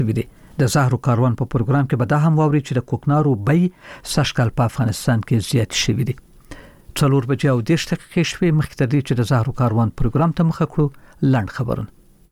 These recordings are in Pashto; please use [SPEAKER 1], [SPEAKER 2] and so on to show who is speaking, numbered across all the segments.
[SPEAKER 1] ویدي د زهرو کاروان په پروګرام کې به دا هم واوري چې د کوکنارو بای سږکال په افغانستان کې زیات شوی دی. 4 بجې او 10 دقیقې شوې مخکې تر دې چې د زهرو کاروان پروګرام ته مخه کړو لاند خبرونه.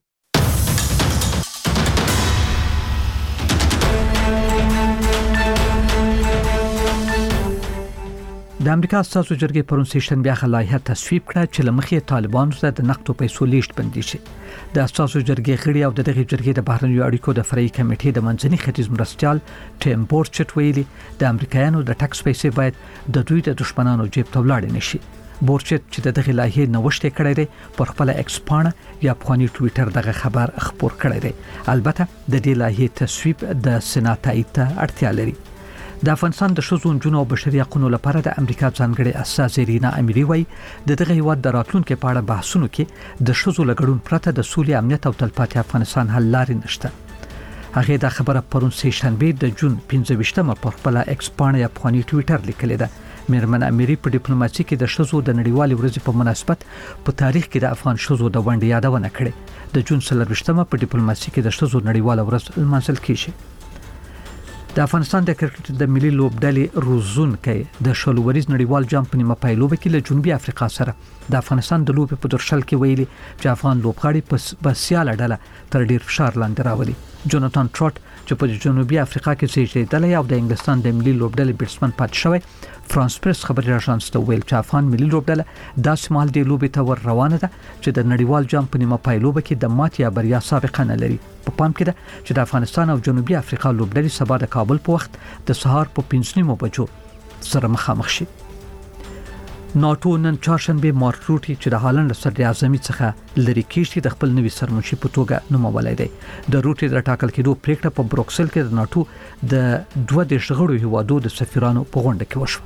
[SPEAKER 1] د امریکا اساسي جرګې پرون سیشن بیا لایحه تصویب کړه چې لمخې طالبانو ته د نقد پیسو لیږد بندي شي. د اساسي جرګې غړي او دغه جرګې د بهرنیو اړیکو د فرعي کمیټې د منځني ختیځ مرستيال ټیم بورچټ ویلي د امریکایانو د ټکس پیسې باید د دوی د دشمنانو جیب ته ولاړ نشي. بورچټ چې دغه لایحه نوښت کړی دی پر خپل ایکس پاڼه یا په ټوئیټر دغه خبر خبر کړی دی. البته د دې لایحه تصویب د سېنات تایید ته اړتیا لري. د افغانستان د شذو جنونو او بشري حقوقو لپاره د امریکا ځانګړي اساس رینا اميري وای دغه هیواد د راتلونکو په اړه بحثونه کې د شذو لګړون پرته د سولې امنیت او تلپاتې افغانستان حل لارې نشته. هغه دا خبره پرون سه شنبه د جون 15مه په خپل ایکس پاڼه یا په ټوئیټر لیکلې ده. میرمن اميري په ډیپلوماسي کې د شذو د نړیوالې ورځې په مناسبت په تاریخ کې د افغان شذو د ونډې یادونه کړې. د جون 23مه په ډیپلوماسي کې د شذو نړیواله ورځ لمانځل کیږي. د افغانستان د کرکټ د ملي لوبډلې روزونکي د شلوریز نړیوال جام په نیمه پایلوبه کې له جنوبي افریقا سره د افغانستان د لوبې په درشل کې ویلي چې افغان لوبغاړي په سیاله ډله تر ډیر فشار لاندې راولي. جوناتان ټروټ چې په جنوبي افریقا کې زیږیدلی او د انګلستان د ملي لوبډلې بیټسمن پاتې شوی فرانس پریس خبري اژانس ته ویل چې افغان ملي لوبډله د شمال د لوبې ته ور روانه ده چې د نړیوال جام په نیمه پایلوبه کې د مات یا بریا سابقه نه لري. په پام کې ده چې د افغانستان او جنوبي افریقا لوبډلې سبا د کابل په وخت د سهار په 5:30 بجو سره مخامخ شي. ناتو نن چهارشنبه مارک روټي چې د هالند صدر اعظم څخه لری کیږي د خپل نوي سرمنشي په توګه نومولای دی. د روټي د ټاکل کېدو پریکړه په بروکسل کې د ناتو د 22 غړو هیوادو د سفیرانو په غونډه کې وشوه.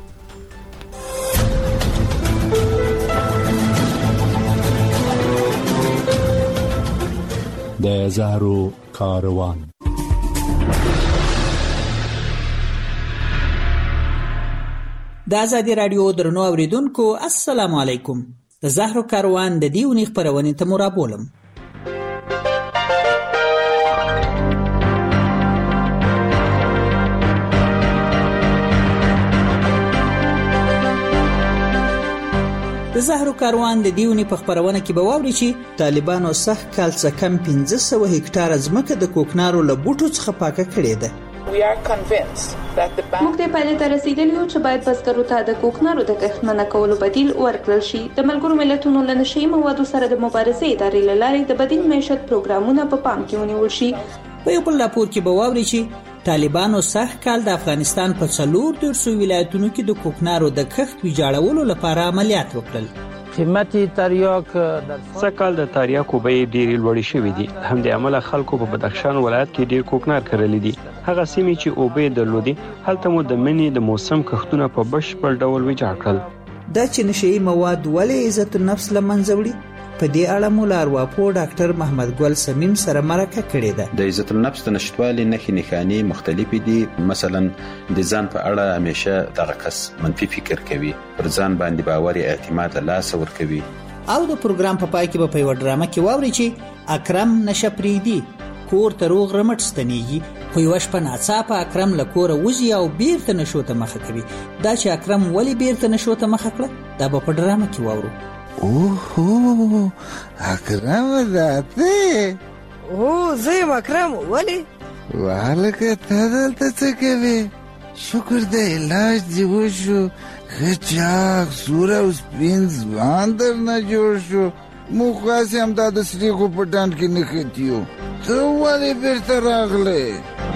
[SPEAKER 2] د زهرو کاروان
[SPEAKER 3] د ازادي رادیو درنو اوریدونکو السلام علیکم. د زهرو کاروان د دیونی خبرونه ته مرابولم. د زهرو کاروان د دیونی په خبرونه کې به واوري چې طالبانو سخ کال څخه کم 1500 هکټار ځمکه د کوکنارو له بوټو څخه پاکه کړې ده.
[SPEAKER 4] موږ ته پایله ته رسیدلی یو چې باید بزګرو ته د کوکنارو د کښت منع کولو بدیل ورکړل شي. د ملګرو ملتونو له نشئی موادو سره د مبارزې ادارې له لارې د بدیل معیشت پروګرامونه په پام کې ونیول شي.
[SPEAKER 3] په یو بل راپور کې به واوري چې طالبانو سخ کال د افغانستان په 4 ولایتونو کې د کوکنارو د کښت ویجاړولو لپاره عملیات وکړل.
[SPEAKER 5] قیمتي تریاک سکال د تریاکو به ډېر لوړ شوی دي. هم د عمله خلکو په بدخشان ولایت کې ډېر کوکنار کړل دي. هغه سیمې چې اوبه درلودي هلته مو د منی د موسم کښتونه په بشپړ ډول ویجاړ کړل.
[SPEAKER 3] دا چې نشئی مواد ولې عزت النفس لمنځه وړي په دې اړه مو لارواپو ډاکټر محمد ګل سمیم سره مرکه کړې ده.
[SPEAKER 6] د عزت النفس د نشټوالي نښې مختلفې دي. مثلا د ځان په اړه همیشه دغه کس منفي فکر کوي، پر ځان باندې باور اعتماد له لاس ور کوي.
[SPEAKER 3] او د پروګرام په پای کې به په یو ډرامه کې واوري چې اکرم نشپریدي کور ته روغ رمټ ستنیږي، خو یو شپه ناڅاپه اکرم له کوره وځي او بیرته نشو ته مخه کوي. دا چې اکرم ولی بیرته نشو ته مخه کړه دا به په ډرامه کې واورو.
[SPEAKER 7] اوه اکرم ذاته
[SPEAKER 8] زه اکرم ولی
[SPEAKER 7] والکه ته دلته څه کوي؟ شکر د علاج دی وشو، خچاک سوره او سپین ځوان در نه جوړ شو. مو خاص هم دا د سریخو په ډانډ کې نښتیو. ته ولې بیرته راغلی؟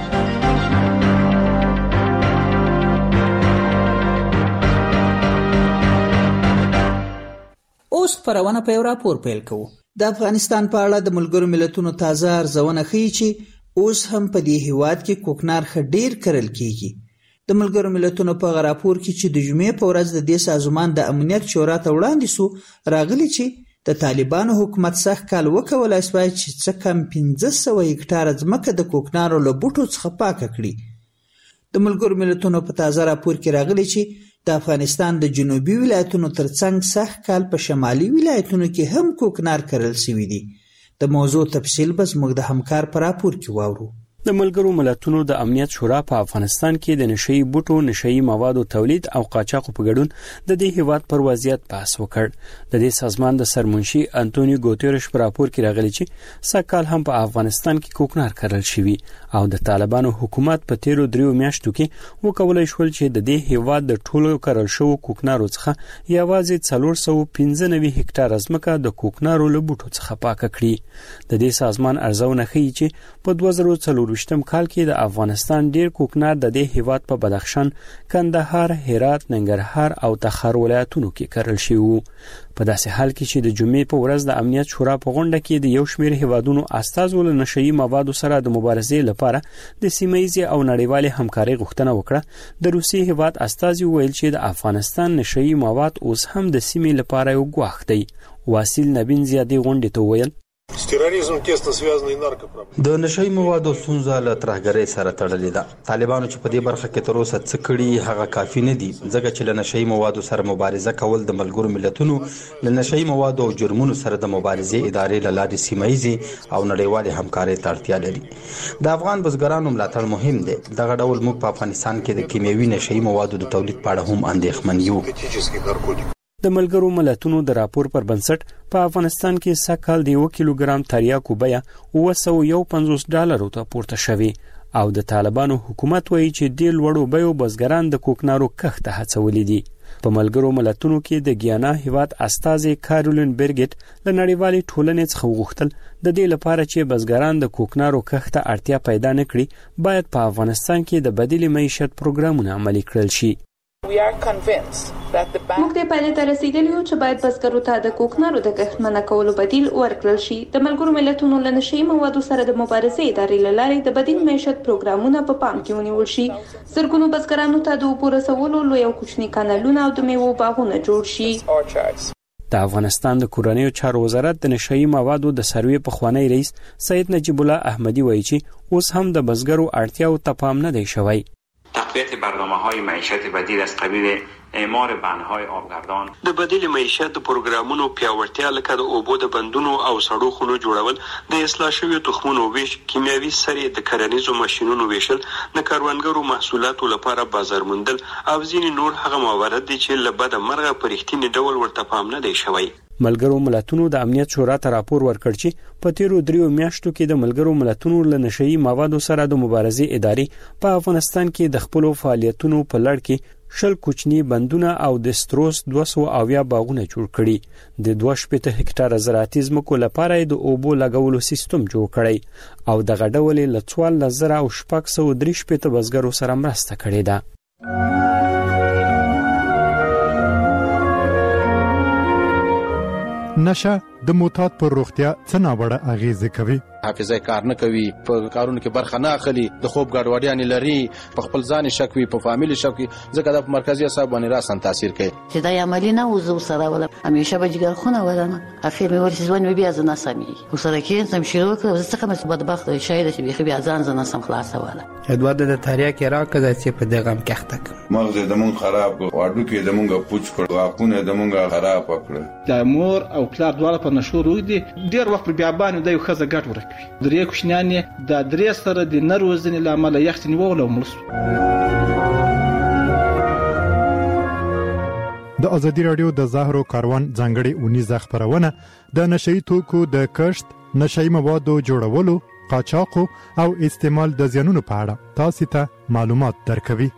[SPEAKER 3] اوس خبرونه په یو راپور پیل کوو. د افغانستان په اړه د ملګرو ملتونو تازه ارزونه ښیي چې اوس هم په دې هیواد کې کوکنار ډېر کرل کیږي. د ملګرو ملتونو په راپور کې چې د جمعې په ورځ د دې سازمان د امنیت شورا ته وړاندې سو راغلي چې د طالبانو حکومت سخت کال وکولای شوی چې څه کم 1500 هکټار ځمکه د کوکنارو له بوټو څخه پاکه کړي. د ملګرو ملتونو په تازه راپور کې راغلي چې د افغانستان د جنوبي ولایتونو ترڅنګ سخت کال په شمالي ولایتونو کې هم کوکنار کرل شوی دي. د موضوع تفصیل به زموږ د همکار په راپور کې واورو.
[SPEAKER 5] د ملګرو ملتونو د امنیت شورا په افغانستان کې د نشئی بوټو نشئی موادو تولید او قاچاق په ګډون د دې هیواد پر وضعیت بحث وکړ. د دې سازمان د سرمنشي انټونیو ګوتيرش په راپور کې راغلی چې سږکال هم په افغانستان کې کوکنار کرل شوی او د طالبانو حکومت په تیرو 3 میاشتو کې وکولای شول چې د دې هیواد د ټولو کرل شو کوکنارو څخه یوازې 495 هکټار ځمکه د کوکنارو له بوټو څخه پاکه کړي. د دې سازمان ارزونه ښیي چې په 2024 کال کې د افغانستان ډیر کوکنار د دې هیواد په بدخشان، کندهار، هرات، ننګرهار او تخار ولایتونو کې کرل شوی. په داسې حال کې چې د جمعې په ورځ د امنیت شورا په غونډه کې د یو شمېر هیوادونو استازو له نشئی موادو سره د مبارزې لپاره د سیمه‌یزې او نړیوالې همکارۍ غوښتنه وکړه، د روسیې هیواد استازي ویل چې د افغانستان نشئی مواد اوس هم د سیمې لپاره یو ګواښ دی. واصل نبین زیادی غونډې ته ویل
[SPEAKER 9] د نشئی موادو ستونزه له ترهګرۍ سره تړلې ده. طالبانو چې په دې برخه کې تر اوسه څه کړي هغه کافي نه دي، ځکه چې له نشئی موادو سره مبارزه کول د ملګرو ملتونو له نشئی موادو او جرمونو سره د مبارزې ادارې له لارې سیمه‌یزې او نړیوالې همکارۍ ته اړتیا لري. د افغان بزګرانو ملاتړ مهم دی. دغه ډول موږ په افغانستان کې د کیمیاوي نشئی موادو د تولید په اړه هم اندېښمن یو.
[SPEAKER 5] د ملګرو ملتونو د راپور پر بنسټ په افغانستان کې سږکال د 1 کیلوګرام تریاکو بیه $950 ته پورته شوی او د طالبانو حکومت وایي چې د لوړو بیو بزګران د کوکنارو کښت ته هڅولي دي. په ملګرو ملتونو کې د ګیانا هیواد استازي کارولین برګټ له نړیوالې ټولنې څخه وغوښتل د دې لپاره چې بزګران د کوکنارو کښت ته اړتیا پیدا نکړي باید په افغانستان کې د بدیل معیشت پروګرامونه عملي کړل شي.
[SPEAKER 4] موږ د پایلې ته رسیدلی یو چې باید بزګرو ته د کوکنارو د کښت منع کولو بدیل ورکړل شي. د ملګرو ملتونو له نشئی موادو سره د مبارزې ادارې له لارې د بدیل معیشت پروګرامونه په پام کې ونیول شي. زرګونو بزګرانو ته د اوبو رسولو لوی او کوچني کانالونه او د میوو باغونه جوړ شي.
[SPEAKER 5] د افغانستان د کورنیو چارو وزارت د نشئی موادو د سروې پخوانی رئیس سید نجیب الله احمدی وایي چې اوس هم د بزګرو اړتیاو ته پام نه دی شوی.
[SPEAKER 10] تقویت برنامه‌های معیشت بدیل از قبیل اعمار بندهای آبگردان
[SPEAKER 5] د بدیل معیشت پروګرامونو پیاوړتیا لکه د اوبو د بندونو او سړو خونو جوړول، د اصلاح شویو تخمونو ویش، کیمیاوي سرې د کرنیزو ماشینونو ویشل، د کروندګرو محصولاتو لپاره بازار موندل او ځینې نور هغه موارد دي چې له بده مرغه په رښتیني ډول ورته پام نه دی شوی. ملګرو ملتونو د امنیت شورا ته راپور ورکړ چې په تیرو 3 میاشتو کې د ملګرو ملتونو له نشئی موادو سره د مبارزې ادارې په افغانستان کې د خپل فعالیتونو په لړ کې 10 کوچني بندونه او د ستروس 200 باغونه جوړ کړي. د 2.5 هکټار زراعتي ځمکو لپاره د اوبو لګولو سیستم جوړ کړي او د غډولې له 14,000 او 630 بزګرو سره مرسته کړې ده.
[SPEAKER 11] نشه د معتاد پر روغتیا څه ناوړه اغیزه کوي.
[SPEAKER 6] حافظه کار نه کوي، په کارونو کې برخه نه اخلي، د خوب ګډوډیاں لري، په خپل ځان شک وي، په فامیل شک وي، ځکه د مرکزی اعصاب باندې راسن تاثیر کوي.
[SPEAKER 12] چې دا عملی نه وزو سره ولا همیشه به جګر خونه ولنه اخر مې ورسې ځوان بیا ځنه سمي وسره کې سم شروع کړ زه څنګه مې بدبخت شاید چې بیا ځان ځنه سم خلاصه ولا
[SPEAKER 13] ادوار د تاریخ کې راکړه چې په دغه کښتک
[SPEAKER 14] مغز د مون خراب واډو کې د مونږه پوچ کړ واپونه د مونږه خراب کړ.
[SPEAKER 15] د مور او پلار دواړه په نشو روي دي ډیر وخت بیا باندې د یو خزه ګټ ورکوي. درې کوشنیان د درې سره د نروزنې لامل یخت نیول او مرسو.
[SPEAKER 11] د ازادي رادیو د زهرو کاروان ځانګړي اونیزه خبرونه د نشئی توکو د کښت، نشئی موادو جوړولو، قاچاق او استعمال د زیانونو په اړه تاسو ته معلومات درکوي.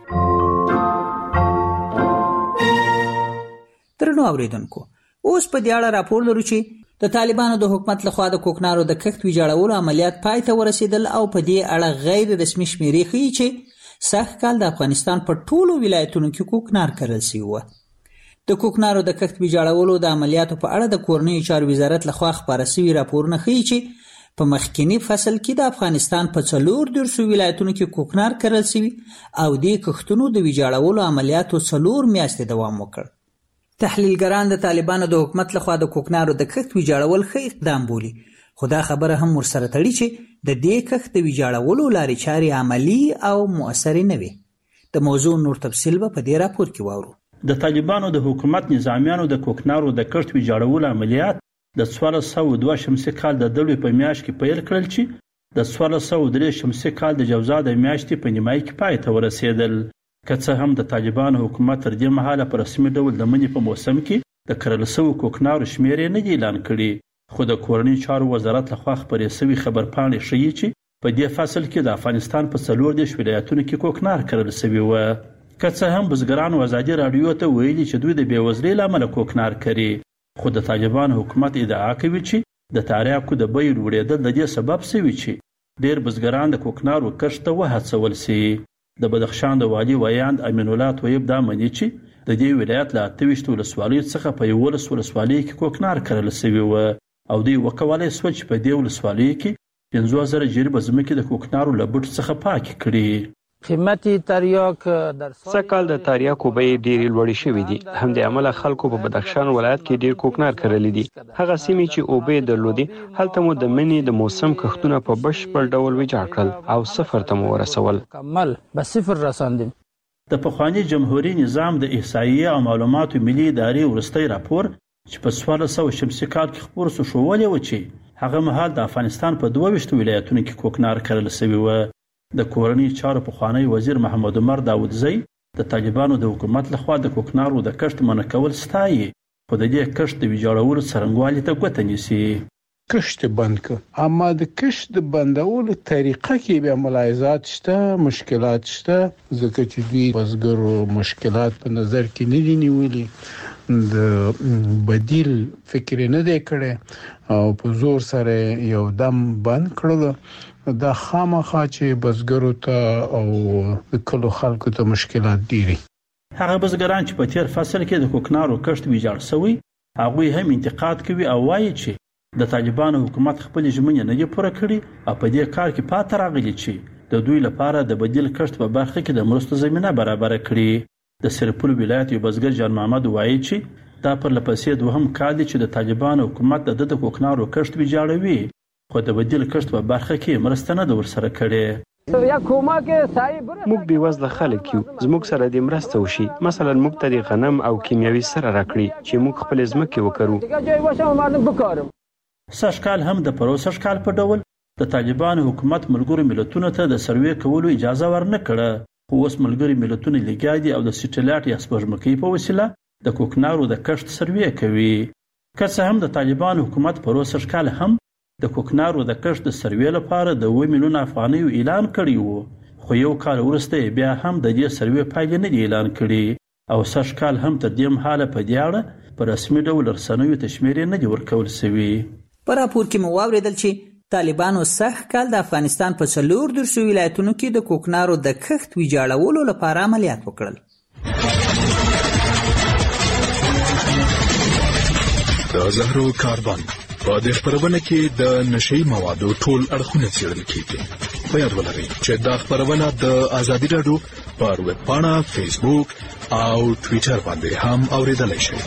[SPEAKER 3] درنو اوریدونکو، اوس په دې اړه راپور لرو چې د طالبانو د حکومت لخوا د کوکنارو د کښت ویجاړولو عملیات پای ته ورسېدل او په دې اړه غیر رسمي شمیرې ښیي چې سږکال د افغانستان په ټولو ولایتونو کې کوکنار کرل شوی و. د کوکنارو د کښت ویجاړولو د عملیاتو په اړه د کورنیو چارو وزارت لخوا خپاره شوي راپورونه ښیي چې په مخکینی فصل کې د افغانستان په 4 ولایتونو کې کوکنار کرل شوی او د کښتونو د ویجاړولو عملیاتو 4 میاشتې دوام وکړ. تحلیلګران د طالبانو د حکومت لخوا د کوکنارو د کښت ویجاړول ښه اقدام بولي، خو دا خبره هم ورسره تړي چې د دې کښت د ویجاړولو لارې چارې عملي او مؤثرې نه وي. د موضوع نور تفصیل به په دې راپور کې واورو.
[SPEAKER 15] د طالبانو د حکومت نظامیانو د کوکنارو د کښت ویجاړولو عملیات د 1402 شمسي کال د دلوي په میاشت کې پیل کړل چې
[SPEAKER 16] د 1403 شمسي کال د جوزا د میاشتې په نیمایي کې پای ته ورسېدل. که څه هم د طالبانو حکومت تر دې مهاله په رسمي ډول د مني په موسم کې د کرل شویو کوکنارو شمېر یې نه دی اعلان کړي، خو د کورني چارو وزارت لخوا خپرې شوي خبرپاڼې ښیي چې په دې فصل کې د افغانستان په 14 ولایتونو کې کوکنار کرل شوي وو. که څه هم بزګرانو ازادي راډیو ته ویلي چې دوی د بېوزلۍ له امله کوکنار کري، خو د طالبانو حکومت ادعا کوي چې د تریاکو د بیې لوړېدل د دې سبب شوي چې ډېر بزګران د کوکنارو کښت ته وهڅول شي. د بدخشان د والي ویاند امین الله طیب دا مني چې د دې ولایت له 28 ولسوالیو څخه په 11 ولسوالیو کې کوکنار کرل شوي وو او دوی وکولای شول چې په دې ولسوالیو کې 50,000 جریبه ځمکې د کوکنارو له بوټو څخه پاکې کړي.
[SPEAKER 5] قیمت تریاک در سکال د تریاکو بیې ډېرې لوړې شوې دي، هم د عمله خلکو په بدخشان ولایت کې ډېر کوکنار کرلی دي. هغه سیمې چې اوبه درلودي هلته مو د مني د موسم کښتونه په بشپړ ډول ویجاړ کړل او صفر ته مو ورسول. کمل به صفر رساندیم.
[SPEAKER 16] د پخواني جمهوریت نظام د احصایې او معلوماتو ملي ادارې وروستی راپور چې په 1400 شمسي کال کې خپور شو ښوولی و چې هغه مهال د افغانستان په 22 ولایتونو کې کوکنار کرل شوي وو. د کورني چارو پخوانی وزیر محمد عمر داودزی د طالبانو د حکومت لخوا د کوکنارو د کښت منع کول ستایي، خو د دې کښت د ویجاړولو څرنګوالي ته ګوته نیسي.
[SPEAKER 17] کښت بند کړ، اما د کښت د بندولو طریقه کې بیا ملاحظات شته، مشکلات شته، ځکه چې دوی بزګرو مشکلات په نظر کې نه دي نیولي، د بدیل فکر نه دی کړی او په زور سره یو دم بند کړل. دا خامخا چې بزګرو ته او د کلو خلکو ته مشکلات ډیری.
[SPEAKER 16] هغه بزګران چې په تیر فصل کې د کوکنارو کښت ویجاړ شوی، هغه هم انتقاد کوي او وایي چې د طالبانو حکومت خپل ژمنې نه دي پوره کړې او په دې کار کې پاتې راغلي چې د دوی لپاره د بدیل کښت په برخه کې د مرستو زمينه برابر کړي. د سرپل ولایت یو بزګر جان محمد وایي چې دا پر لپسې دوهم کال دی چې د طالبانو حکومت د کوکنارو کښت ویجاړوي، خو د بدیل کښت په برخه کې مرسته نه ده ورسره کړې.
[SPEAKER 5] موږ بېوزله خلک یو، زموږ سره دې مرسته وشي، مثلا موږ ته د غنم او کیمیاوي سره راکړي چې موږ خپل ځمکې وکرو.
[SPEAKER 16] سږکال هم د پروسږ کال په ډول د طالبانو حکومت ملګرو ملتونو ته د سروې کولو اجازه ورنه کړه، خو اوس ملګري ملتونه لګیا دي او د سټلایټ یا سپوږمکۍ په وسیله د کوکنارو د کښت سروې کوي. که څه هم د طالبانو حکومت پروسږ کال هم د کوکنارو د کښت د سروې لپاره د 2 میلیون افغانیو اعلان کړی وو، خو یو کال وروسته بیا هم د دې سروې پایلې نه دي اعلان کړي او سږ کال هم تر دې مهاله په دې اړه په رسمي ډول رسنیو ته شمېرې نه دي ورکول شوي.
[SPEAKER 3] په راپور کې مو واورېدل چې طالبانو سږ کال د افغانستان په 14 ولایتونو کې د کوکنارو د کښت ویجاړولو لپاره عملیات وکړل.
[SPEAKER 2] د زهرو کاربن په دې خبرونه کې د نشي موادو ټول اړخونه څېړل کیږي. په یاد ولرئ چې دا خبرونه د ازادي راډیو پر ویب پاڼه، فیسبوک او ټوئیټر باندې هم اوریدلای شئ.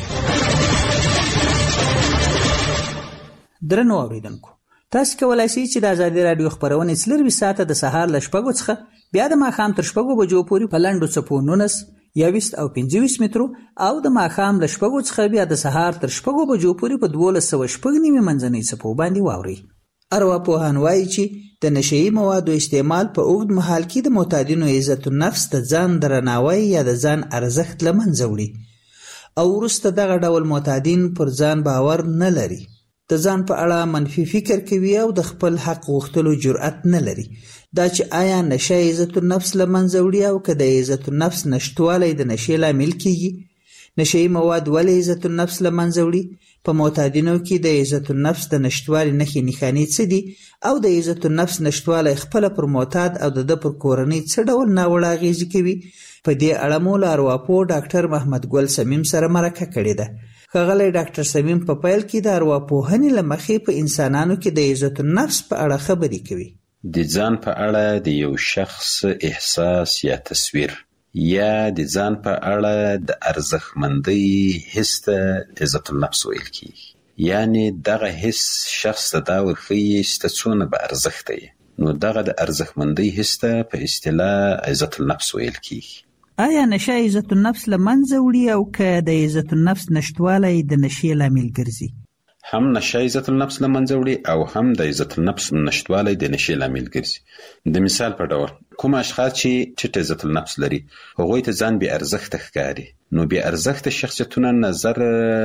[SPEAKER 3] درنو اوریدونکو، تاسو کولای شئ چې د ازادي راډیو خبرونه 24 ساعته د سهار ل 6 څخه بیا د ماښام تر 6 بجو پورې په لنډو څپو 19 21 او 25 مترو او د ماښام ل 6 څخه بیا د سهار تر 6 بجو پورې په 12.9 منځنۍ څپو باندې واوري. ارواپوهان وایي چې د نشئی موادو استعمال په اوږد مهال کې د معتادینو عزت النفس، د ځان درناوی یا د ځان ارزښت له منځه وړي او وروسته دغه ډول معتادین پر ځان باور نه لري، د ځان په اړه منفي فکر کوي او د خپل حق غوښتلو جرأت نه لري. دا چې آیا نشه عزت النفس له منځه وړي او که د عزت النفس نشتوالی د نشې لامل کیږي. نشئی مواد ولې عزت النفس له منځه وړي؟ په معتادینو کې د عزت النفس د نشتوالي نښې نښانې څه دي او د عزت النفس نشتوالی خپله پر معتاد او د ده پر کورنۍ څه ډول ناوړه اغېزې کوي؟ په دې اړه مو له ارواپوه ډاکټر محمد ګل سمیم سره مرکه کړې ده. ښاغلی ډاکټر سمیم په پیل کې د ارواپوهنې له مخې په انسانانو کې د عزت النفس په اړه خبرې کوي.
[SPEAKER 6] د ځان په اړه د یو شخص احساس یا تصویر یا د ځان په اړه د ارزښتمندۍ حس ته عزت النفس ویل کیږي. یعنی دغه حس شخص ته دا ورښیي چې ته څونه با ارزښته یې، نو دغه د ارزښتمندۍ حس ته په اصطلاح عزت النفس ویل کیږي.
[SPEAKER 3] آیا نشه عزت النفس له منځه وړي او که د عزت النفس نشتوالی د نشې لامل ګرځي؟
[SPEAKER 6] هم نشه عزت النفس لمنځه وړي او هم د عزت النفس نشټوالی د نشې لامل ګرځي. د مثال په ډول کوم اشخاص چې ټیټ عزت النفس لري هغوی ته ځان بې ارزښته ښکاري، نو بې ارزښته شخصیتونه نظر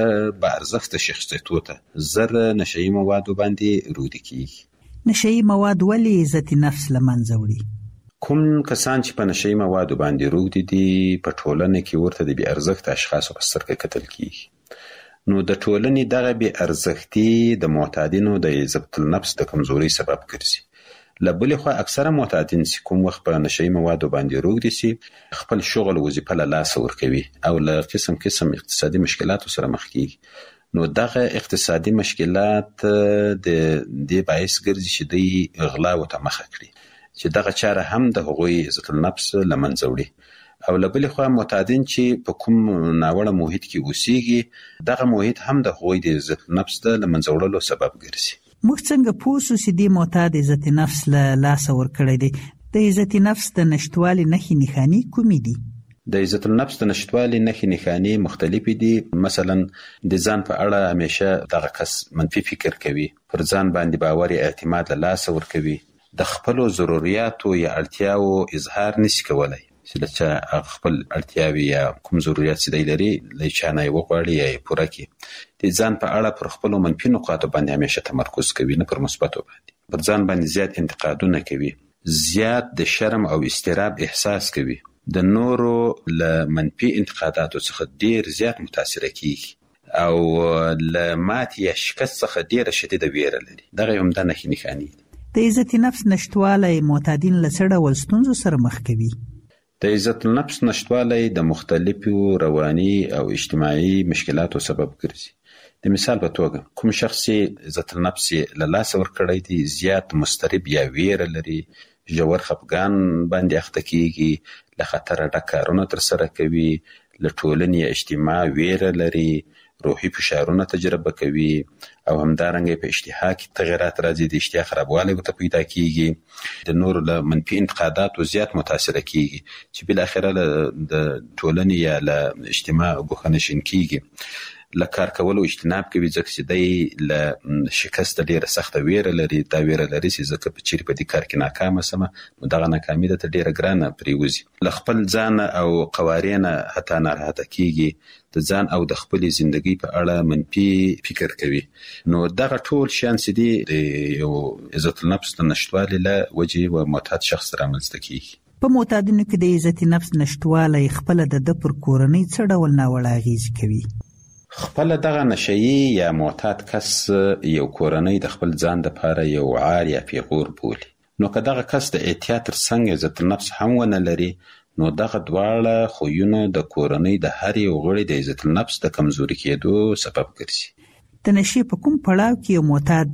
[SPEAKER 6] با ارزښته شخصیتو ته زر نشه‌یي موادو باندې روږدي کیږي.
[SPEAKER 3] نشه‌یي مواد ولې عزت نفس لمنځه وړي؟
[SPEAKER 6] کوم کسان چې په نشه‌یي موادو باندې روږدي دي په ټولنه کې ورته د بې ارزښته اشخاصو په سترګه کتل کیږي. نو د ټولنې دغه بې ارزښتي د معتادینو د عزت النفس د کمزوري سبب ګرځي. له بلې خوا اکثره معتادین چې کوم وخت په نشه‌یي موادو باندې روږدي سي خپل شغل وظیفه له لاسه ورکوي او له قسم اقتصادي مشکلاتو سره مخ کیږي. نو دغه اقتصادي مشکلات د دې باعث ګرځي چې دوی غلا ته مخه کړي چې دغه چاره هم د هغوی عزت النفس لمنځه وړي. او له بلې خوا معتادین چې په کوم ناوړه محیط کې اوسېږي دغه محیط هم د هغوی د عزت النفس د لمنځه وړلو سبب ګرځي.
[SPEAKER 3] موږ څنګه پوه شو چې دې معتاد عزت نفس له لاسه ورکړی دی؟ د عزت نفس د نشټوالي نښې نښانې کومې دي؟
[SPEAKER 6] د عزت النفس د نشټوالي نښې نښانې مختلفې دي. مثلا د ځان په اړه همیشه دغه کس منفي فکر کوي، پر ځان باندې باور اعتماد له لاسه ورکوي، د خپلو ضرورتو یا اړتیاو اظهار نشي کولای چې د چا خپل اړتیاوې یا کوم ضرورت چې دی لري له چا نه یې وغواړي یا یې پوره کړي. د ځان په اړه پر خپلو منفي نقاطو باندې همیشه تمرکز کوي، نه پر مثبتو باندې. پر ځان باندې زیات انتقادونه کوي، زیات د شرم او استراب احساس کوي، د نورو له منفي انتقاداتو څخه ډیر زیات متاثره کیږي او له ماتې یا شکست څخه ډیره شدیده ویره لري. دغه هم د نښې نښانې دي.
[SPEAKER 3] د عزت نفس نشټوالی معتادین له څه ډول ستونزو سره مخ کوي؟
[SPEAKER 6] د عزت النفس نشټوالی د مختلفو رواني او اجتماعي مشکلاتو سبب ګرځي. د مثال په توګه کوم شخص چې عزت النفس له لاسه ورکړی دی زیات مضطرب یا ویره لري، ژور خفګان باندې اخته کیږي، له خطره ډک کارونه ترسره کوي، له ټولنې یا اجتماع ویره لري، روحي فشارونه تجربه کوي او همدارنګه په اشتها کې تغیرات راځي، د اشتها خرابوالی ورته پیدا کیږي، د نورو له منفي انتقاداتو زیات متاثره کیږي چې بالاخره د ټولنې یا له اجتماع ګوښه کیږي. له کار کولو اجتناب کوي ځکه چې دی له شکست ډیره سخته ویره لري. دا ویره لري چې ځکه په چیرې په دې کار کې ناکامه سمه نو دغه ناکامي درته ډیره ګرانه پرېوځي. له خپل ځان او قوارې نه حتی ناراحته کیږي، د ځان او د خپلې زندګۍ په اړه منفي فکر کوي. نو دغه ټول شیان چې دي د یو عزت النفس د نشټوالي له وجې و معتاد شخص رامنځته کیږي.
[SPEAKER 3] په معتادینو کې د عزت نفس نشټوالی خپله د ده پر کورنۍ څه ډول ناوړه اغېزې کوي؟
[SPEAKER 6] خپل دغه نشه‌یي یا معتاد کس یو کورنۍ د خپل ځان لپاره یو عار یا پیغور بولي. نو که دغه کس د احتیاط ترڅنګ عزت النفس هم ونه لري نو دغه دواړه خویونه د کورنۍ د هر یو غړي د عزت النفس د کمزوري کېدو سبب ګرځي.
[SPEAKER 3] د نشې په کوم پړاو کې یو معتاد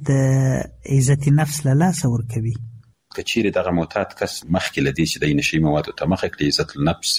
[SPEAKER 3] د عزت نفس له لاسه ورکوي؟
[SPEAKER 6] که چیرې دغه معتاد کس مخکې له دې چې د نشه‌یي موادو ته مخه کړي عزت النفس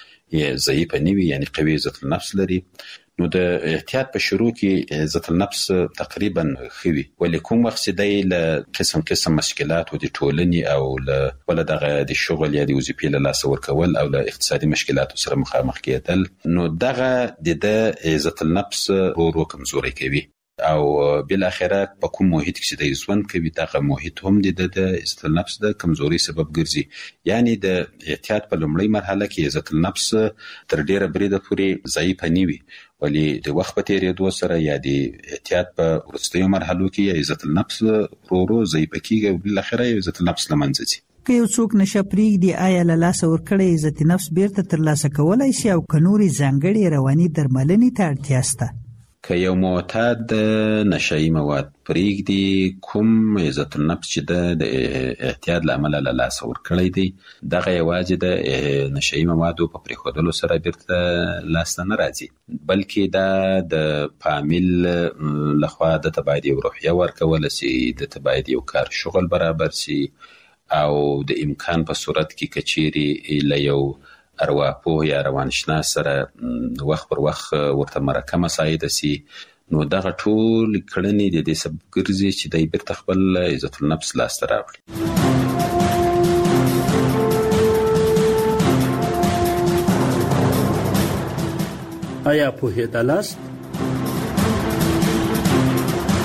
[SPEAKER 6] یې ضعیفه نه وي، یعنې قوي عزت النفس لري، نو د احتیاط په شروع کې عزت النفس تقریبا ښه وي. ولې کوم وخت چې دی له قسم مشکلاتو د ټولنې او له بله دغه د شغل یا د وظیفې له لاسه ورکول او له اقتصادي مشکلاتو سره مخامخ کېدل، نو دغه د ده عزت النفس ورو کمزوری کوي او بالاخره په کوم محیط کې چې دی ژوند کوي دغه محیط هم د عزت النفس د کمزوري سبب ګرځي. یعنی د احتیاط په لومړۍ مرحله کې عزت النفس تر ډیره بریده پورې ضعیفه نه وي، ولی د وخت په تیریدو سره یا د احتیاط په وروستیو مرحلو کې عزت النفس ورو ضعیفه کیږي او بالاخره عزت النفس له منځه ځي.
[SPEAKER 3] که یو څوک نشه پرېږدي آیا له لاسه ورکړی عزت نفس بیرته ترلاسه کولی شي او که نورې ځانګړې رواني درملنې ته اړتیا شته؟
[SPEAKER 6] که یو معتاد د نشه‌یي مواد پرېږدي کوم عزت النفس چې د احتیاط له امله له لاسه ورکړی دی دغه یوازې د نشه‌یي موادو په پرېښودلو سره بیرته لاسته نه راځي، بلکې دا د فامیل لخوا دته باید یو روحیه ورکوله سي، دته باید یو کار شغل برابر سي او د امکان په صورت کې که چیرې له یو ارواپوه یا روانشناس سره وخت پر وخت ورته مرکه مساعده سي، نو دغه ټول کړنې د دې سبب ګرځي چې دی بیرته خپل عزت النفس لاسته راوړي.
[SPEAKER 16] آیا پوهېدلاست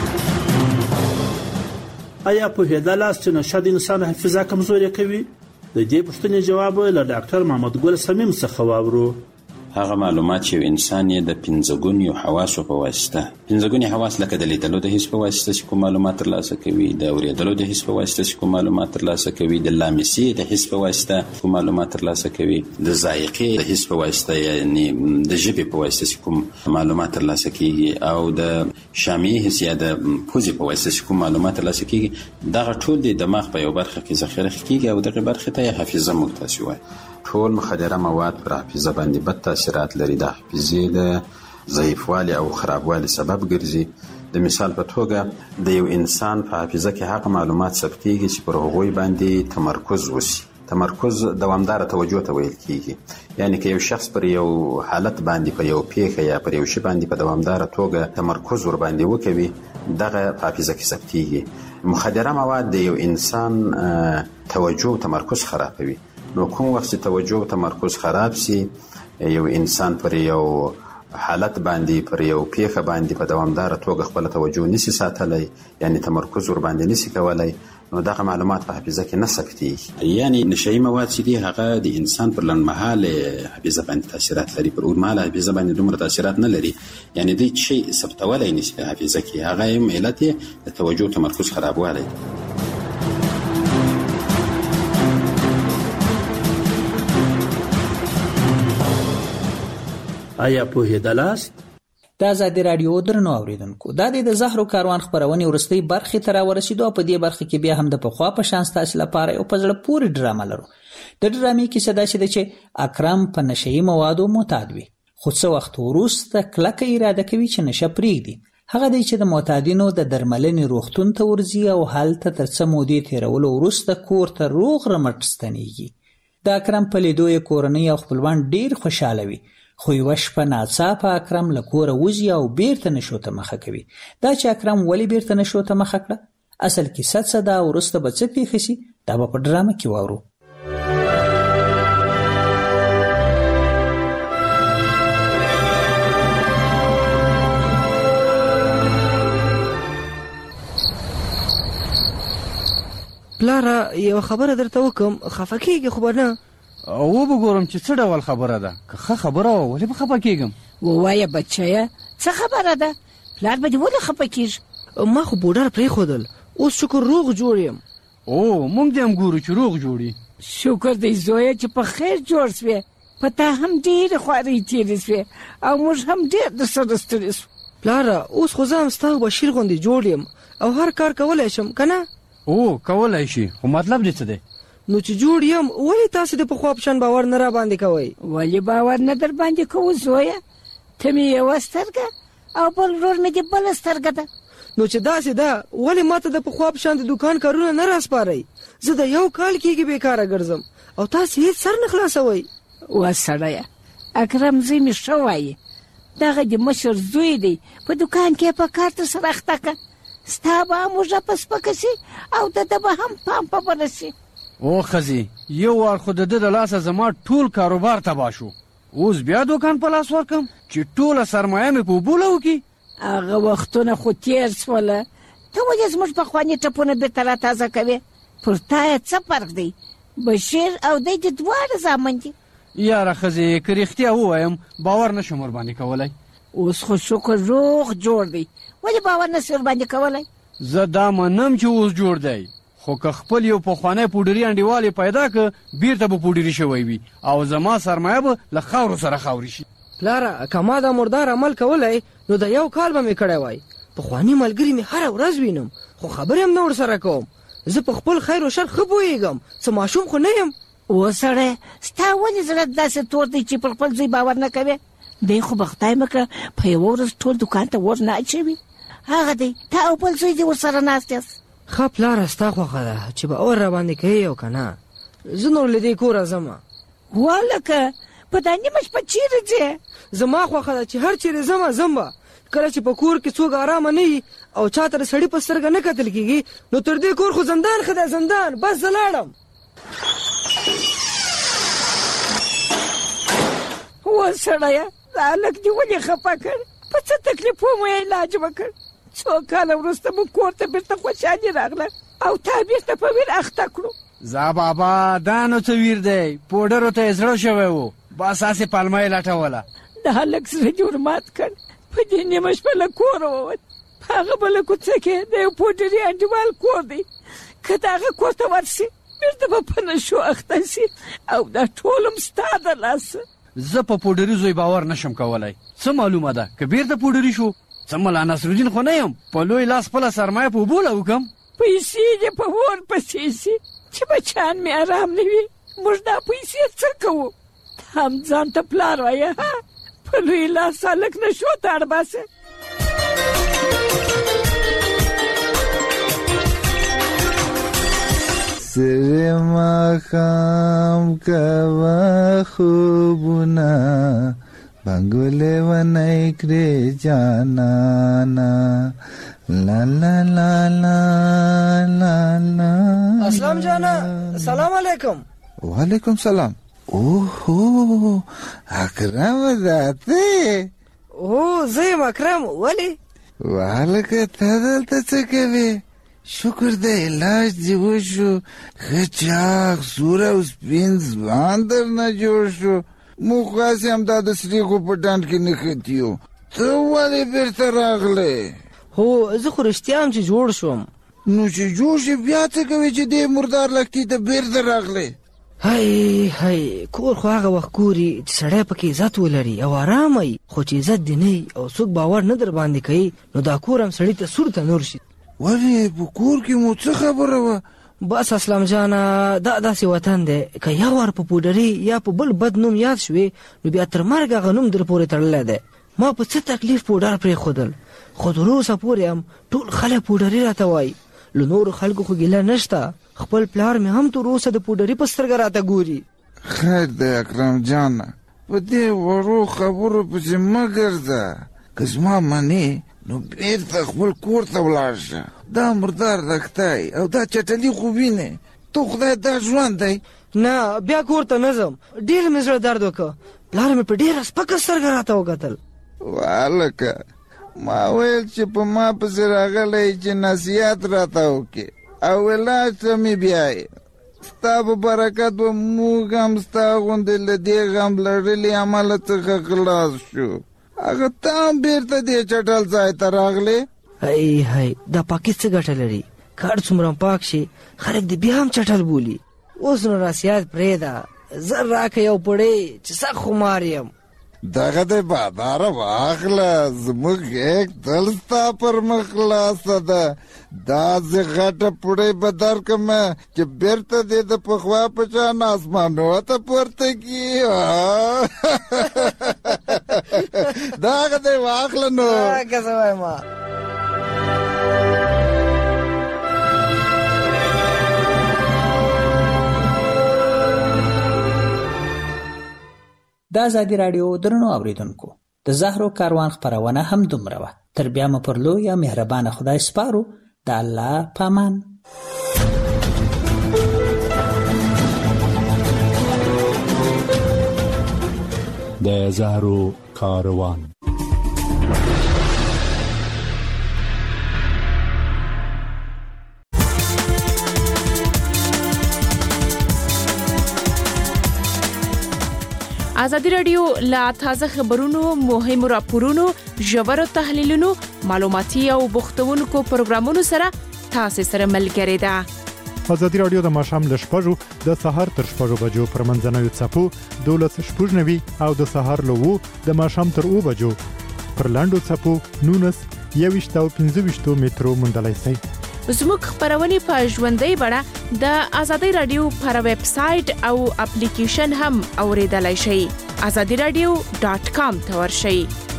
[SPEAKER 16] آیا پوهېدلاست چې نشه د انسان حافظه کمزورې کوي؟ د دې پوښتنې جواب له ډاکټر محمد ګل صمیم څخه واورو.
[SPEAKER 6] هغه معلومات چې انسان یې د پنځګونیو حواسو په واسطه، پنځګونی حواس لکه د لیدلو د حس په واسطه چې کوم معلومات ترلاسه کوي، د اورېدلو د حس په واسطه چې کوم معلومات ترلاسه کوي، د لامسې د حس په واسطه کوم معلومات ترلاسه کوي، د ذائقې د حس په واسطه یعنی د ژبې په واسطه چې کوم معلومات ترلاسه کیږي، او د شامعي حس یا د پوزې په واسطه چې کوم معلومات ترلاسه کیږي، دغه ټول د دماغ په یو برخه کې ذخیره کیږي او دغه برخه ته حافظه موږ تاسو وایي. ټول مخدره مواد پر حافظه باندې بد تاثیرات لري، د حافظې د ضعیفوالي او خرابوالي سبب ګرځي. د مثال په توګه د یو انسان په حافظه کې هغه معلومات ثبتېږي چې پر هغوی باندې تمرکز وشي. تمرکز دوامداره توجه ته ویل کیږي، یعنی که یو شخص پر یو حالت باندې، پر یو پیښه یا پر یو شی باندې په دوامداره توګه تمرکز ور باندې وکوي، دغه په حافظه کې ثبتېږي. مخدره مواد د یو انسان توجه او تمرکز خرابوي. نو کوم وخت چې توجه او تمرکز خراب سي، یو انسان پر یو حالت باندې، پر یو پیښه باندې په دوامداره توګه خپل توجه نشي ساتلی، یعنی تمرکز ور باندې نشي کولای، نو دغه معلومات په حافظه کې نه ثبتېږي. یعنی نشهیي مواد چې دي هغه د انسان پر لنډمهاله حافظه باندې تاثیرات لري، پر اوږدمهاله حافظه باندې دومره تاثیرات نه لري. یعنی دوی شی ثبتولی نشي په حافظه کې، هغه هم علت یې د توجه او تمرکز خرابوالی.
[SPEAKER 16] آیا پوهېدلاست؟
[SPEAKER 3] د ازادي راډیو درنو اوریدونکو، دا د زهرو کاروان خبرونه ورستۍ برخه ته راورسېدو. په دې برخه کې بیا هم د پخوا په شان ستاسو لپاره یو په زړه پورې ډرامه لرو. د ډرامې کیسه داسې ده چې اکرم په نشهیي موادو معتاد وي، خو څه وخت وروسته کلکه اراده کوي چې نشه پرېږدي. هغه دی چې د معتادینو د درملنې روغتون ته ورځي او هلته تر څه مودې تېرولو وروسته کور ته روغ رمټ ستنېږي. د اکرم په لیدو یې کورنۍ او خپلوان ډېر خوشحاله وي، خو یوه شپه ناڅاپه اکرم له کوره وځي او بیرته نشو ته مخه کوي. دا چې اکرم ولې بیرته نشو ته مخه کړه، اصل کیسه څه ده، وروسته به څه پیښ شي، دا به په ډرامه کې واورو.
[SPEAKER 8] پلاره یو خبره درته وکم، خفه کېږي خو به نه؟
[SPEAKER 18] او به ګورم چې څه ډول خبره ده. که ښه خبره وه ولې به خفه کېږم؟
[SPEAKER 19] ووایه بچیه څه خبره ده؟ پلار به دې ولې خفه کېږي؟
[SPEAKER 8] ما خو بوډر پرېښودل، اوس شکر روغ جوړ یم.
[SPEAKER 18] او موږ دې هم ګورو چې روغ جوړي.
[SPEAKER 19] شکر دی زویه چې په خیر جوړ سوې، په تا هم ډېرې خوارۍ تېرې سوې او موږ هم ډېر درسره ستړي سو.
[SPEAKER 8] پلاره اوس خو زه هم ستا بشیر غوندې جوړ یم او هر کار کولی شم که نه؟
[SPEAKER 18] او کولی شي، خو مطلب دې څه دی؟
[SPEAKER 8] نو چې جوړ یم ولې تاسې د پخوا په شان باور نه را باندې کوئ؟
[SPEAKER 19] ولې باور نه در باندې کوو زویه؟ ته مې یوه سترګه او بل ورور مې دې بله سترګه ده.
[SPEAKER 8] نو چې داسې ده ولې ما ته د پخوا په شان د دوکان کارونه نه راسپارئ؟ زه د یو کال کېږي بیکاره ګرځم او تاسې هېڅ سر نه خلاصوئ.
[SPEAKER 19] وا سړیه، اکرم زوی مې ښه وایي، دغه د مشر زوی دی، په دوکان کې په کار ترسره اخته که، ستا به هم اوږه په سپکه شي او د ده به هم پام په بله شي.
[SPEAKER 18] او ښځې یو وار خو د ده د لاسه زما ټول کاروبار تباه شو، اوس بیا دوکان په لاس ورکم چې ټوله سرمایه مې په اوبو لوکي.
[SPEAKER 19] هغه وختونه خو تېر سوله، ته ولې زموږ پخواني ټپونه بېرته راتازه کوې؟ پر تا یې څه فرق دی؟ بشیر او دی د دواړه زامن دي.
[SPEAKER 18] یاره ښځې که رښتیا ووایم باور نشم ورباندې کولی.
[SPEAKER 19] اوس خو شکر روغ جوړ دی، ولې باور نسې ورباندې کولی؟
[SPEAKER 18] زه دا منم چې اوس جوړ دی، خو که خپل یو پخوانی پوډري انډیوال پیدا که بیرته به پوډري شوی وي او زما سرمایه به له خاورو سره خاوري شي.
[SPEAKER 8] پلاره که ما دا مردار عمل کولی نو د یو کال به مې کړی وای. پخواني ملګري مې هره ورځ وینم خو خبرې هم نه ورسره کوم. زه په خپل خیر و شر ښه پوهېږم، څه ماشوم خو نه یم.
[SPEAKER 19] او سړی ستا ولې زړه داسې تور دی چې پر خپل زوی باور نه کوې؟ دی خو به خدای مه کړه په یوه ورځ ټول دوکان ته ور نه اچوي. هغه دی تا او بل زوی دې ورسره ناست یاست.
[SPEAKER 8] ښه پلاره ستا خوښه ده چې باور را باندې کوې او که نه. زه نور له دې کوره ځمه.
[SPEAKER 19] والکه په دا نیمه شپه چیرې ځې؟
[SPEAKER 8] زما خوښه ده چې هر چیرې ځم به، کله چې په کور کې څوک ارامه نه وي او چا ته د سړي په سترګه نه کتل کېږي نو تر دې کور خو زندان ښه دی، زندان. بس زه لاړم.
[SPEAKER 19] و سړیه دا هلک دې ولې خفه کړ؟ په څه تکلیف مو علاج وکړ؟ 2 کاله وروسته مو کور ته بېرته خوشحالي راغله او تا بیرته په ویر اخته کړو.
[SPEAKER 18] زه بابا دا نو څه ویر دی، پوډرو ته یې زړه شوی و، بس هسې پلمه یې لټوله.
[SPEAKER 19] د هلک زړه جوړ مات کړ، په دې نیمه شپه له کوره ووت. په هغه بله کوڅه کې د یو پوډري انډیوال کور دی، که د هغه کور ته ورسي بیرته به په نشو اخته سي، او دا ټول هم ستا د لاسه.
[SPEAKER 18] زه په پوډري زوی باور نشم کولی. څه معلومه ده که بیرته پوډري شو؟ څه ملا نصرالدین خو نه یم، په لوی لاس خپله سرمایه په اوبو لوکم.
[SPEAKER 19] پیسې دې په اور پسې سي چې بچیان مې ارام نه وي. موږ دا پیسې څه کوو؟ ته هم ځان ته پلار وایه، په لوی لاس هلک نشو ته اړباسه.
[SPEAKER 7] سر ماخام کوا خوبونه بنګولې ونی کړې جانانا لا لا لا لا لا لا.
[SPEAKER 8] اسلام جانا، سلام علیکم.
[SPEAKER 7] وعلیکم سلام. اوهو اکرم ذاته.
[SPEAKER 8] او زه یم اکرم. ولې؟
[SPEAKER 7] وهلکه ته دلته څه کوې؟ شکر دی علاج دې وشو، ښه چاق سوره او سپین ځوان درنه جوړ شو. موږ خاصې همدا د سریښو په ډنډ کې نښتي یو. ته ولې بیرته راغلی؟
[SPEAKER 8] هو زه خو رښتیا هم چې جوړ شوم.
[SPEAKER 7] نو چې جوړ شي بیا څه کوې چې دې مردار لښتي ته بیرته راغلی؟
[SPEAKER 8] هی کور خو هغه وخت ګوري چې سړی پکې عزت ولري او ارامه وي، خو چې عزت دې نه او څوک باور نه در باندې کوي، نو دا کور هم سړي ته سور ته نور شي.
[SPEAKER 7] ولې په کور کې مو څه خبره وه؟
[SPEAKER 8] بس اسلام جانه دا داسې وطن دی، که یو وار په پوډري یا په بل بد نوم یاد شوې نو بیا تر مرګ هغه نوم در پورې تړلی دی. ما په څه تکلیف پوډر پرېښودل، خو تر اوسه پورې هم ټول خلک پوډري راته وایي. له نورو خلکو خو ګیله نشته، خپل پلار مې هم تر اوسه د پوډري په سترګه راته ګوري.
[SPEAKER 7] خیر دی اکرم جانه، په دې وړو خبرو پسې مه ګرځه. که زما منې نو بیرته خپل کور ته ولاړ شه. دا مردار لښتی او دا چټلي خو وینې، تو خدای دا ژوند دی.
[SPEAKER 8] نه بیا کور ته نه ځم، ډېر مې زړه درد وکړه. پلار مې په ډېره سپکه سترګه راته وکتل.
[SPEAKER 7] هلکه ما ویل چې په ما پسې راغلی چې نصیحت راته وکړې او علاج ته مې بیایې. ستا په برکت به موږ هم ستا غوندې له دې غم لړلي عمله څخه خلاص شو. هغه ته هم بیرته دې چټل ځای ته راغلی.
[SPEAKER 8] هی دا پاکي څه ګټه لري؟ کار څومره پاک شي خلک دې بیا هم چټل بولي. اوس نو نصیحت پرېږده، زر راکه یو پړی چې سخت خمار یم.
[SPEAKER 7] دغه دی باداره واخله، زموږ غېږ تل ستا پر مخ خلاصه ده. داسې غټه پړی به درکړمه چې بیرته دې د پخوا په شان اسمانو ته پورته کړي. دغه دی واخله نو.
[SPEAKER 8] که څه وایم
[SPEAKER 3] د ازادي راډیو درنو اوریدونکو، د زهرو کاروان خپرونه هم دومره وه. تر بیا مو پر لویه مهربانه خدای سپارو. د الله پامان.
[SPEAKER 20] د زهرو کاروان.
[SPEAKER 21] ازادي راډیو لا تازه خبرونو، مهمو راپورونو، ژورو تحلیلونو، معلوماتي او بوختونکو پروګرامونو سره تاسو سره ملګری ده.
[SPEAKER 11] ازادي راډیو د ماښام له 6 د سهار تر 6 بجو پر منځنوي څپو 12:00 او د سهار له 2 د ماښام تر 2 بجو پر لاندو څپو 19 او 15 مترو مندلای سي.
[SPEAKER 21] زموږ خبرونه په ژوندۍ بڼه د ازادي راډیو پر ویب سټ او اپلیکیشن هم اوریدلای شئ. azadiradio.com ته ورشئ.